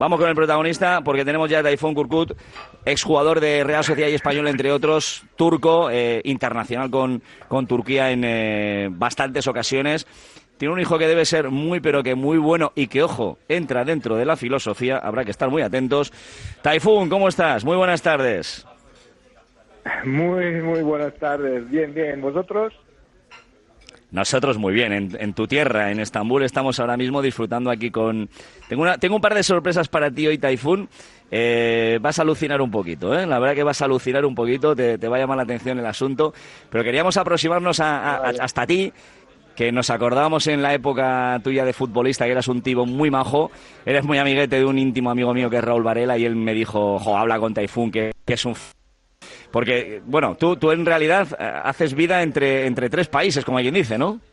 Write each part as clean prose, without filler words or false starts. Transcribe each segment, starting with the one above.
Vamos con el protagonista, porque tenemos ya a Tayfun Korkut, exjugador de Real Sociedad y Español, entre otros, turco, internacional con Turquía en bastantes ocasiones. Tiene un hijo que debe ser muy, pero que muy bueno y que, ojo, entra dentro de la filosofía. Habrá que estar muy atentos. Tayfun, ¿cómo estás? Muy buenas tardes. Muy buenas tardes. Bien, bien. ¿Vosotros? Nosotros muy bien, en tu tierra, en Estambul, estamos ahora mismo disfrutando aquí con... Tengo un par de sorpresas para ti hoy, Tayfun. Vas a alucinar un poquito, ¿eh? La verdad que vas a alucinar un poquito, te va a llamar la atención el asunto, pero queríamos aproximarnos hasta ti, que nos acordábamos en la época tuya de futbolista, que eras un tipo muy majo, eres muy amiguete de un íntimo amigo mío que es Raúl Varela, y él me dijo, habla con Tayfun, que es un... Porque, bueno, tú en realidad haces vida entre tres países, como alguien dice, ¿no?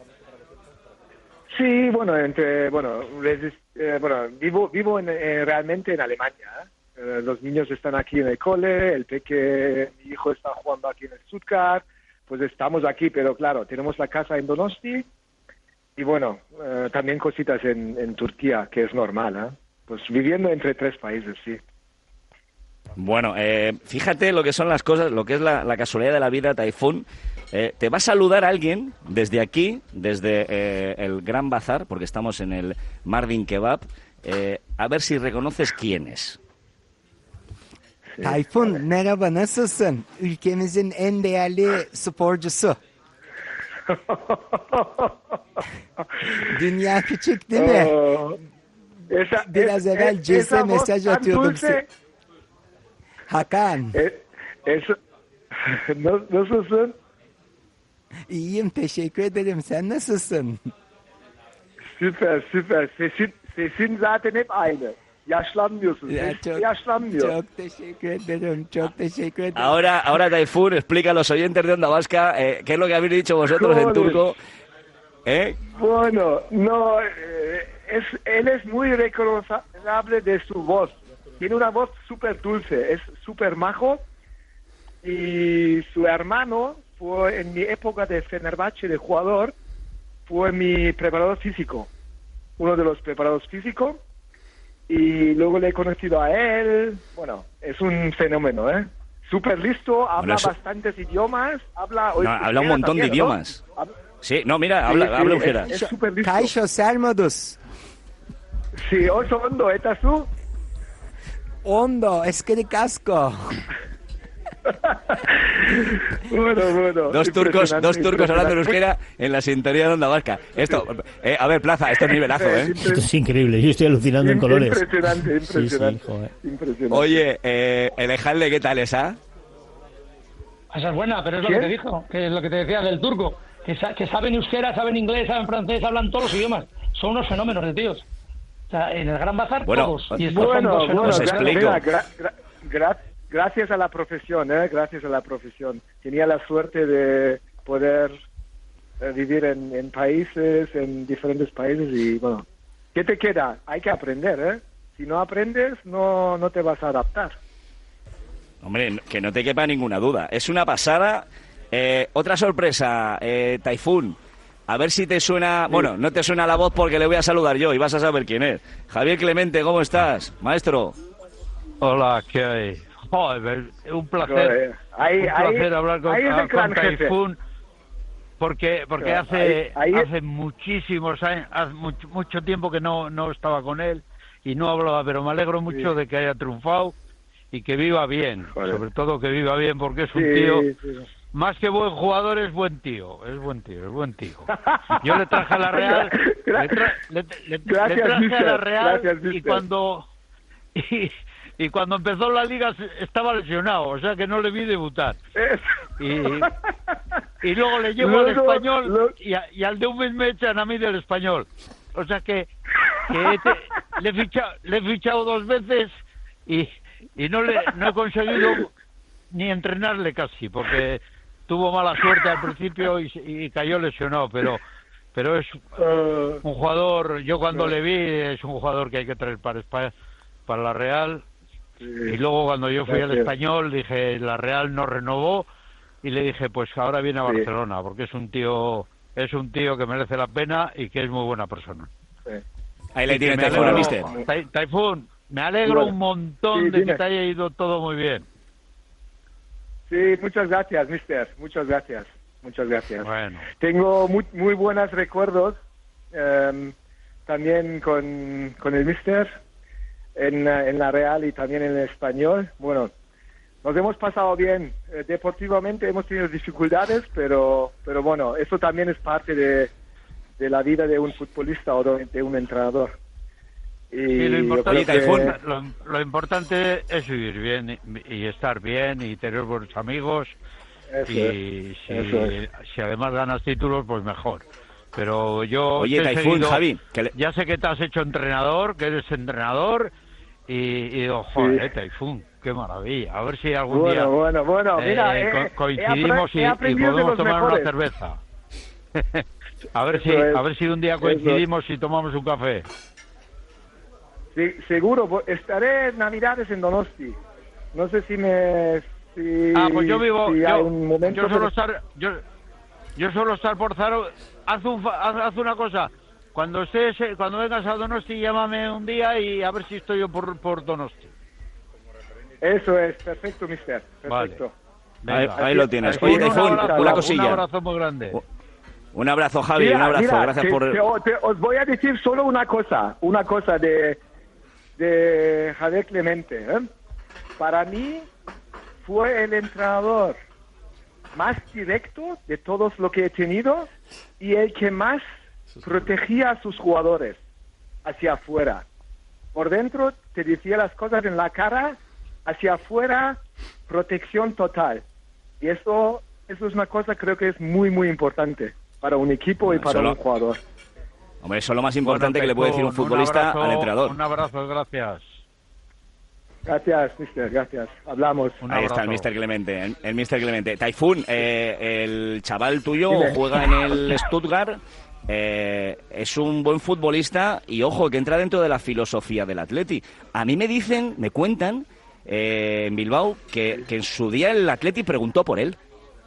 Sí, vivo realmente en Alemania. Los niños están aquí en el cole, mi hijo está jugando aquí en el Stuttgart, pues estamos aquí, pero claro, tenemos la casa en Donosti y bueno, también cositas en Turquía, que es normal, ¿eh? Pues viviendo entre tres países, sí. Bueno, fíjate lo que son las cosas, lo que es la casualidad de la vida, Tayfun. Te va a saludar alguien desde aquí, desde el Gran Bazar, porque estamos en el Mardin Kebab. A ver si reconoces quién es. Tayfun, merhaba, nasılsın? Ülkemizin en değerli sporcusu. Dünya küçük değil mi? Biraz evvel Ces'e mesaj atıyordum. Hakan. Nasılsın? İyiyim, teşekkür ederim. Sen nasılsın? Süper. Sesin zaten hep aynı. Yaşlanmıyorsun. Yaşlanmıyor. Çok teşekkür ederim. Ahora Tayfun, explica a los oyentes de Onda Vasca qué es lo que habéis dicho vosotros en turco. Bueno, no, él es muy reconocible de su voz. Tiene una voz súper dulce, es súper majo. Y su hermano fue, en mi época de Fenerbahce, de jugador, fue mi preparador físico. Uno de los preparados físicos. Y luego le he conocido a él. Bueno, es un fenómeno, ¿eh? Súper listo, habla bastantes idiomas. Habla un montón también, de idiomas. ¿no? Sí, no, mira, habla euskera. Es súper listo. Kaixo Sermodus. Sí, oso hondo, ¿estás tú? Ondo, eskerrik asko. Bueno. Dos turcos hablando en euskera en la sintonía de Onda Vasca. Esto, a ver, Plaza, esto es nivelazo, ¿eh? Esto es increíble, yo estoy alucinando en colores. Impresionante. Sí, joder. Impresionante. Oye, Elejalde, ¿qué tal esa? Esa es buena, pero es lo que te dijo, que es lo que te decía del turco, que saben euskera, saben inglés, saben francés, hablan todos los idiomas. Son unos fenómenos de tíos. O sea, en el Gran Bazar todos. Y estos son dos fenómenos. Os explico. Gracias a la profesión, gracias a la profesión. Tenía la suerte de poder vivir en países, en diferentes países y bueno, ¿qué te queda? Hay que aprender, ¿eh? Si no aprendes, no te vas a adaptar. Hombre, que no te quepa ninguna duda. Es una pasada. Otra sorpresa, Tayfun. A ver si te suena... Sí. Bueno, no te suena la voz porque le voy a saludar yo y vas a saber quién es. Javier Clemente, ¿cómo estás, maestro? Hola, ¿qué hay? Joder, un placer. Placer hablar con Tayfun porque hace muchísimos años, hace mucho tiempo que no estaba con él y no hablaba, pero me alegro mucho de que haya triunfado y que viva bien, sobre todo que viva bien porque es un tío, más que buen jugador, es buen tío. Yo le traje a la Real, le traje a la Real y cuando empezó la liga estaba lesionado, o sea que no le vi debutar. Y luego le llevo al Español y al de un mes me echan a mí del Español. O sea que le he fichado 2 veces y no he conseguido ni entrenarle casi, porque tuvo mala suerte al principio y cayó lesionado, pero es un jugador, yo cuando le vi, es un jugador que hay que traer para la Real. Y luego cuando yo fui al Español dije, la Real no renovó y le dije, pues ahora viene a Barcelona, porque es un tío que merece la pena y que es muy buena persona. Ahí le tiene Tayfun, mister. Me alegro un montón de que te haya ido todo muy bien. Sí, muchas gracias, mister. Muchas gracias. Bueno. Tengo muy buenos recuerdos también con el mister en la Real y también en el Español. Bueno, nos hemos pasado bien. Deportivamente hemos tenido dificultades, pero bueno, eso también es parte de la vida de un futbolista o de un entrenador. Y lo importante es vivir bien y estar bien y tener buenos amigos. Si además ganas títulos, pues mejor. Pero yo Javi, ya sé que te has hecho entrenador, que eres entrenador y digo, joder, Taifún, qué maravilla. A ver si algún día mira, coincidimos y podemos tomar una cerveza. a ver si un día coincidimos y tomamos un café. Sí, seguro, estaré en Navidades en Donosti. No sé si pues yo vivo, yo suelo estar por Zaro. Haz una cosa, cuando vengas a Donosti, llámame un día y a ver si estoy yo por Donosti. Eso es, perfecto, mister. Perfecto. Vale. Ahí lo tienes. Oye, Taifún, una cosilla. Un abrazo muy grande. Un abrazo, Javi, un abrazo. Gracias por... os voy a decir solo una cosa de Javier Clemente. Para mí fue el entrenador más directo de todos lo que he tenido y el que más protegía a sus jugadores hacia afuera. Por dentro te decía las cosas en la cara, hacia afuera protección total. Y eso es una cosa creo que es muy, muy importante para un equipo y para un jugador. Hombre, eso es lo más importante que le puede decir un futbolista al entrenador. Un abrazo, gracias. Gracias, mister, gracias. Hablamos. Ahí está el mister Clemente, el mister Clemente. Taifún, el chaval tuyo juega en el Stuttgart, es un buen futbolista y, ojo, que entra dentro de la filosofía del Atleti. A mí me cuentan, en Bilbao, que en su día el Atleti preguntó por él.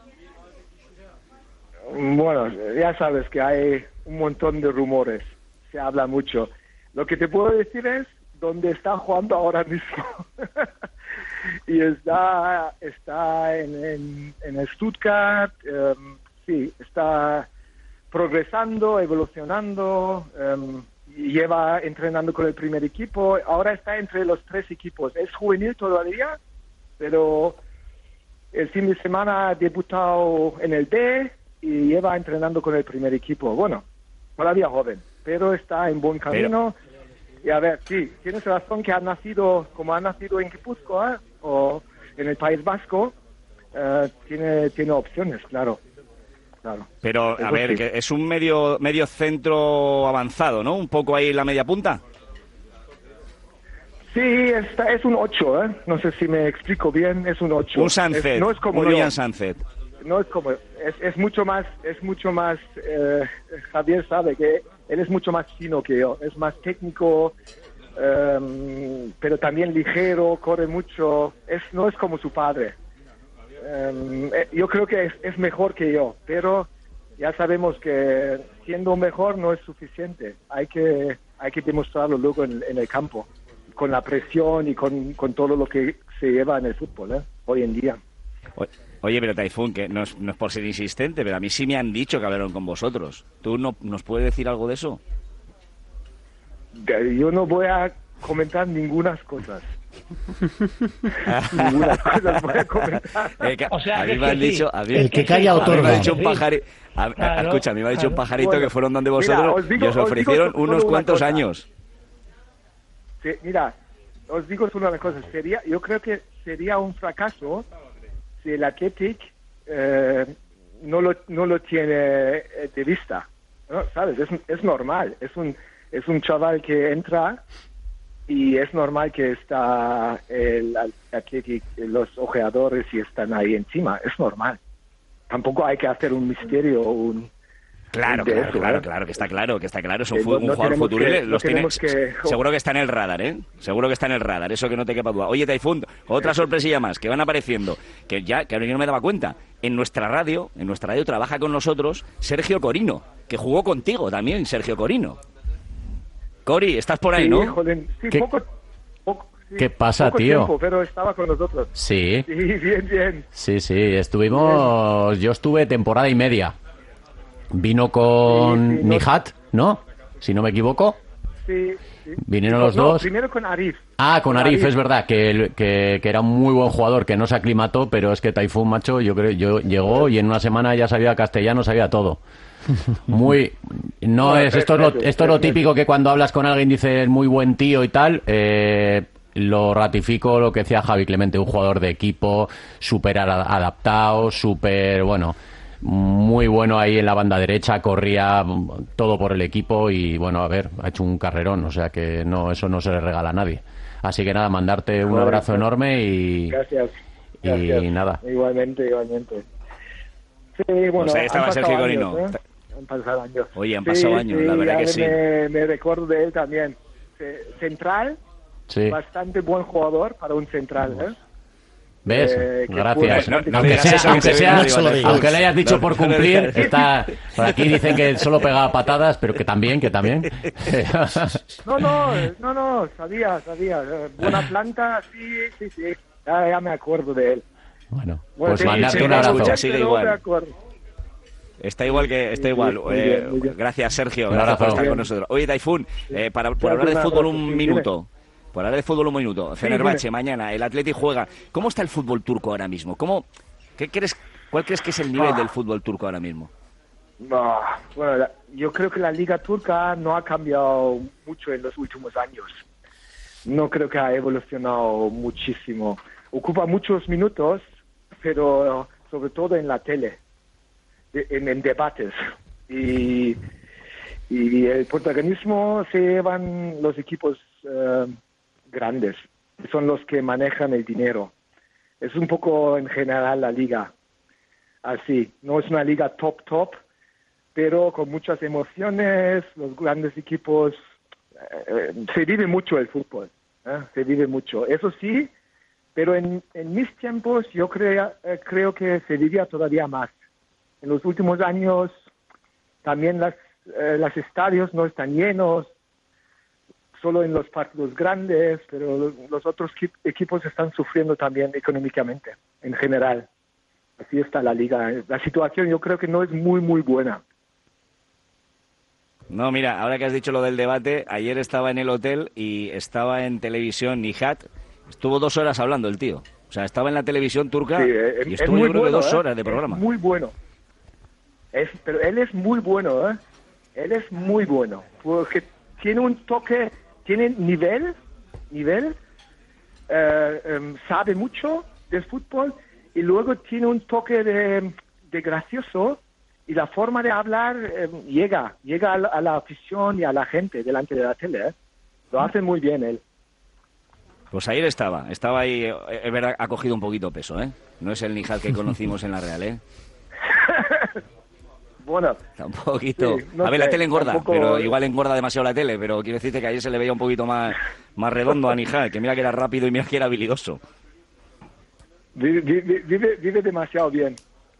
Bueno, ya sabes que hay un montón de rumores, se habla mucho. Lo que te puedo decir es dónde está jugando ahora mismo. Y está en el Stuttgart, sí, está progresando, evolucionando, lleva entrenando con el primer equipo, ahora está entre los 3 equipos. Es juvenil todavía, pero el fin de semana ha debutado en el D y lleva entrenando con el primer equipo. Bueno, todavía joven, pero está en buen camino. Y a ver, sí, tienes razón que ha nacido en Guipúzcoa o en el País Vasco, tiene opciones, claro. Pero, a ver, que es un medio centro avanzado, ¿no? Un poco ahí la media punta. Sí, es un 8, ¿eh? No sé si me explico bien, es un 8. Un Sunset, no es como un Ian Sunset. No es como, es mucho más, Javier sabe que él es mucho más fino que yo, es más técnico, pero también ligero, corre mucho, no es como su padre. Yo creo que es mejor que yo, pero ya sabemos que siendo mejor no es suficiente, hay que demostrarlo luego en el campo, con la presión y con todo lo que se lleva en el fútbol, hoy en día. Oye, pero Taifún, que no es por ser insistente, pero a mí sí me han dicho que hablaron con vosotros. ¿Tú nos puedes decir algo de eso? Yo no voy a comentar ninguna cosas. Ninguna cosa voy a comentar. O sea, a mí me han dicho... El que calla otorga. Me ha dicho un pajarito... Escucha, a mí me ha dicho un pajarito que fueron donde vosotros y os ofrecieron unos cuantos años. Sí, mira, os digo solo una cosa. Yo creo que sería un fracaso si el Athletic no lo tiene de vista, ¿no? ¿Sabes? Es normal, es un chaval que entra y es normal que está el Athletic, los ojeadores y están ahí encima, es normal. Tampoco hay que hacer un misterio Claro, que está claro. Es un jugador futuro. Seguro que está en el radar, ¿eh? Seguro que está en el radar, eso que no te quepa duda. Oye, Taifún, otra sorpresilla más que van apareciendo, que yo no me daba cuenta. En nuestra radio trabaja con nosotros Sergio Corino, que jugó contigo también, Sergio Corino. Cori, estás por ahí, ¿no? Joder, sí, ¿Qué pasa, poco tío? tiempo, pero estaba con nosotros. Sí. Sí, bien. Sí, estuvimos... Yo estuve temporada y media. Vino con Nihat, ¿no? Si no me equivoco. Sí. Vinieron los dos. Primero con Arif. Con Arif, es verdad, que era un muy buen jugador, que no se aclimató, pero es que Taifun, macho, yo llegó y en una semana ya sabía castellano, sabía todo. Esto es lo típico que cuando hablas con alguien dices muy buen tío y tal. Lo ratifico lo que decía Javi Clemente, un jugador de equipo, súper adaptado, súper, bueno, muy bueno ahí en la banda derecha, corría todo por el equipo y, bueno, a ver, ha hecho un carrerón, o sea que eso no se le regala a nadie. Así que nada, mandarte un abrazo enorme y... Gracias. Y nada. Igualmente. Sí, bueno, pues ahí estaba Sergio Corino. Han pasado años. Oye, han pasado años, la verdad que sí. Me recuerdo de él también. Central. Sí. Bastante buen jugador para un central, ¿eh? ¿Ves? Gracias. Aunque le hayas dicho por cumplir, por aquí dicen que solo pegaba patadas, pero que también. No, sabía. Buena planta, sí. Ya me acuerdo de él. Bueno, pues mandarte un abrazo. Sigue igual. Está igual. Muy bien. Gracias, Sergio. Gracias por estar con nosotros. Oye, Taifun, por hablar de fútbol un minuto. Por hablar de fútbol un minuto. Fenerbahce, mañana, el Atleti juega. ¿Cómo está el fútbol turco ahora mismo? ¿Cuál crees que es el nivel del fútbol turco ahora mismo? Bueno, yo creo que la liga turca no ha cambiado mucho en los últimos años. No creo que ha evolucionado muchísimo. Ocupa muchos minutos, pero sobre todo en la tele, en debates. Y el protagonismo se llevan los equipos grandes, son los que manejan el dinero. Es un poco en general la liga así. No es una liga top, pero con muchas emociones, los grandes equipos. Se vive mucho el fútbol, se vive mucho. Eso sí, pero en mis tiempos yo creo que se vivía todavía más. En los últimos años también los estadios no están llenos, solo en los partidos grandes, pero los otros equipos están sufriendo también económicamente, en general. Así está la liga. La situación yo creo que no es muy buena. No, mira, ahora que has dicho lo del debate, ayer estaba en el hotel y estaba en televisión Nihat. Estuvo 2 horas hablando el tío. O sea, estaba en la televisión turca y estuvo yo creo que 2 horas de programa. Es muy bueno. Pero él es muy bueno, ¿eh? Él es muy bueno. Porque tiene un toque, tiene nivel, sabe mucho del fútbol y luego tiene un toque de gracioso. Y la forma de hablar llega a la afición y a la gente delante de la tele. Lo hace muy bien él. Pues ayer estaba ahí, es verdad, ha cogido un poquito peso, ¿eh? No es el Nihat que conocimos en la Real, ¿eh? Bueno. Está un poquito. Sí, no a ver, sé, la tele engorda, tampoco... pero igual engorda demasiado la tele, pero quiero decirte que ayer se le veía un poquito más redondo a Nihat, que mira que era rápido y mira que era habilidoso. Vive demasiado bien.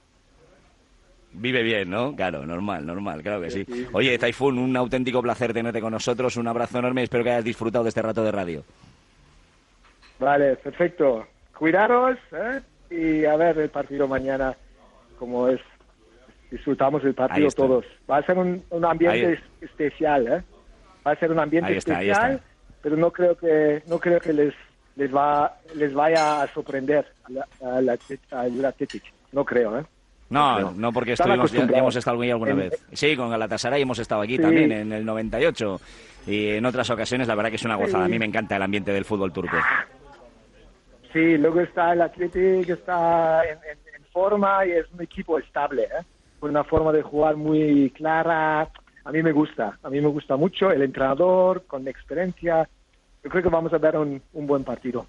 Vive bien, ¿no? Claro, normal, claro que sí. Oye, Taifun, un auténtico placer tenerte con nosotros, un abrazo enorme y espero que hayas disfrutado de este rato de radio. Vale, perfecto. Cuidaros, y a ver el partido mañana, como es. Disfrutamos el partido todos. Va a ser un ambiente especial, Va a ser un ambiente especial, pero no creo que les vaya a sorprender al Athletic. No creo, No, porque ya hemos estado aquí alguna vez. Sí, con Galatasaray hemos estado aquí también, en el 98. Y en otras ocasiones, la verdad que es una gozada. A mí me encanta el ambiente del fútbol turco. Sí, luego está el Athletic, está en forma y es un equipo estable, con una forma de jugar muy clara. A mí me gusta mucho el entrenador, con experiencia. Yo creo que vamos a ver un buen partido.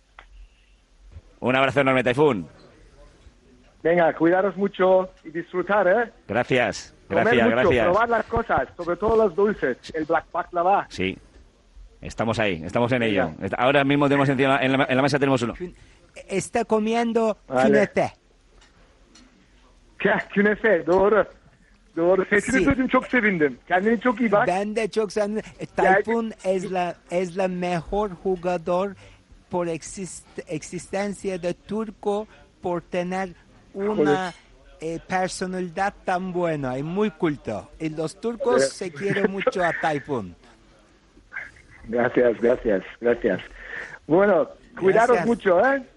Un abrazo enorme, Taifun. Venga, cuidaros mucho y disfrutar, Gracias. Probar las cosas, sobre todo los dulces, el black baklava. Sí, estamos ahí, estamos en ello. Ahora mismo tenemos encima, en la mesa tenemos uno. Está comiendo künefe. Künefe, doğru. Sesini duydum, çok sevindim. Kendine çok iyi bak. Ben de çok sevindim. Tayfun es la mejor jugador por existencia de Turco, por tener una personalidad tan buena y muy culto. Y los turcos se quieren mucho a Tayfun. Gracias. Bueno, cuidaros mucho, ¿eh?